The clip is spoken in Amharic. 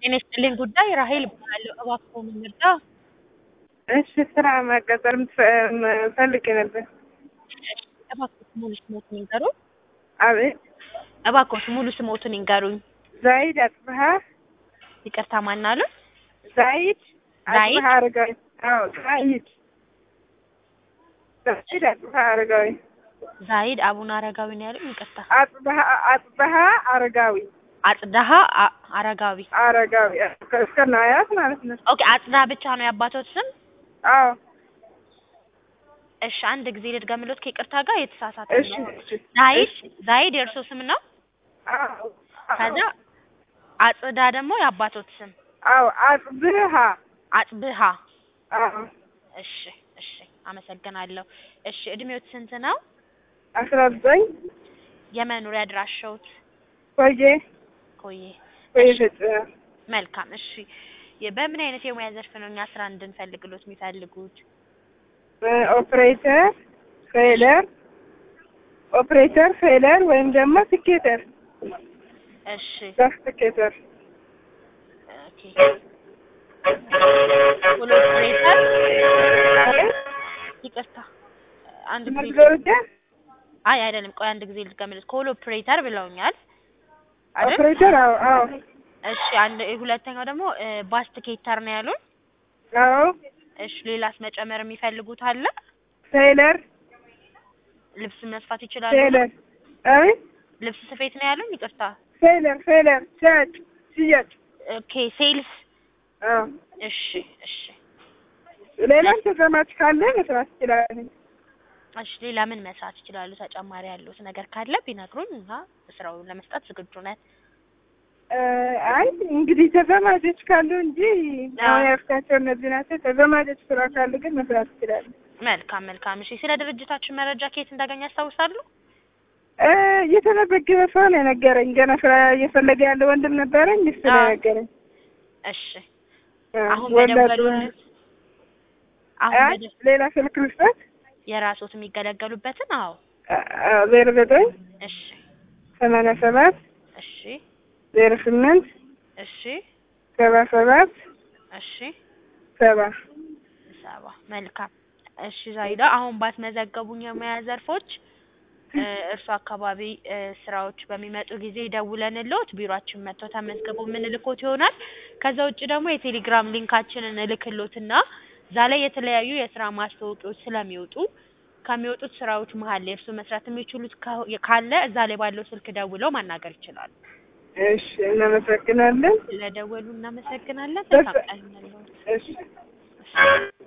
ጤና ይስጥልኝ ጉዳይ ራሄል እባላለሁ። እባክዎ ምን ልርዳ? እሺ ስራ መቀጠር ፈልጌ ነበር። እባክዎ ሙሉ ስሞትን ይንገሩኝ። አቤት። እባክዎ ሙሉ ስሞትን ይንገሩኝ። ዛይድ አጽብሃ። ይቅርታ ማን አሉ? ዛይድ ዛይድ? አጽብሃ አረጋዊ። አዎ ዛይድ አጽብሃ አረጋዊ። ዛይድ አቡነ አረጋዊ ነው ያሉኝ? ይቅርታ። አጽብሃ አረጋዊ። አጽዳሃ አረጋዊ። አረጋዊ ከእስከነ አያት ማለት ነው። ኦኬ አጽዳ ብቻ ነው የአባቶት ስም? አዎ። እሺ አንድ ጊዜ ልድገምልዎት ከይቅርታ ጋር የተሳሳተ ነው። እሺ ዛይድ የእርሶ ስም ነው? አዎ። ከዛ አጽዳ ደግሞ የአባቶት ስም? አዎ አጽብሃ። አጽብሃ። አዎ። እሺ እሺ አመሰግናለሁ። እሺ እድሜዎት ስንት ነው? 19 የመኖሪያ አድራሻዎት? ቆየ እሺ ፈጽመ። መልካም እሺ በምን አይነት የሙያ ዘርፍ ነው እኛ ስራ እንድንፈልግሎት የሚፈልጉት? ኦፕሬተር ፌለር ወይም ደግሞ ቲኬተር። እሺ ቲኬተር። ኦኬ ኦፕሬተር ይቅርታ አንድ ጊዜ አይ አይደለም ቆይ አንድ ጊዜ ልትገምልት ኮል ኦፕሬተር ብለውኛል አይደል? ኦፕሬተር አዎ። እሺ ሁለተኛው ደግሞ ባስቲኬተር ነው ያሉን? አዎ። እሺ ሌላስ መጨመር የሚፈልጉት አለ? ቴይለር። ልብስ መስፋት ይችላሉ? ቴይለር። አይ ልብስ ስፌት ነው ያሉን? ይቅርታ ቴይለር ሽያጭ። ኦኬ ሴልስ። አዎ። እሺ እሺ ሌላም ተጨማሪ ካለ መስራት ይችላል። እሺ ሌላ ምን መስራት ይችላሉ? ተጨማሪ ያሉት ነገር ካለ ቢነግሩኝ እና ስራውን ለመስጠት ዝግጁ ነን። አይ እንግዲህ ተዘማጆች ካሉ እንጂ አሁን ያልኳቸው እነዚህ ናቸው። ተዘማጆች ስራ ካሉ ግን መስራት ይችላል። መልካም። እሺ ስለ ድርጅታችን መረጃ ከየት እንዳገኘ ያስታውሳሉ? የተመዘገበ ሰው ነው የነገረኝ። ገና ስራ እየፈለገ ያለ ወንድም ነበረኝ እሱ ነው የነገረኝ። እሺ አሁን በደወሉልን ሌላ ስልክ ልስጠት? የራስዎት የሚገለገሉበትን? አዎ 09 እሺ 87 እሺ 08 እሺ 77 እሺ 70 መልካም። እሺ ዛይዳ አሁን ባስመዘገቡኝ የሙያ ዘርፎች እርሱ አካባቢ ስራዎች በሚመጡ ጊዜ ደውለንልዎት ቢሮአችን መጥተው ተመዝግበው የምንልኮት ይሆናል። ከዛ ውጪ ደግሞ የቴሌግራም ሊንካችንን እልክልዎትና እዛ ላይ የተለያዩ የስራ ማስታወቂያዎች ስለሚወጡ ከሚወጡት ስራዎች መሀል እርሱ መስራት የሚችሉት ካለ እዛ ላይ ባለው ስልክ ደውለው ማናገር ይችላሉ። እሺ እናመሰግናለን። ስለደወሉ እናመሰግናለን። እሺ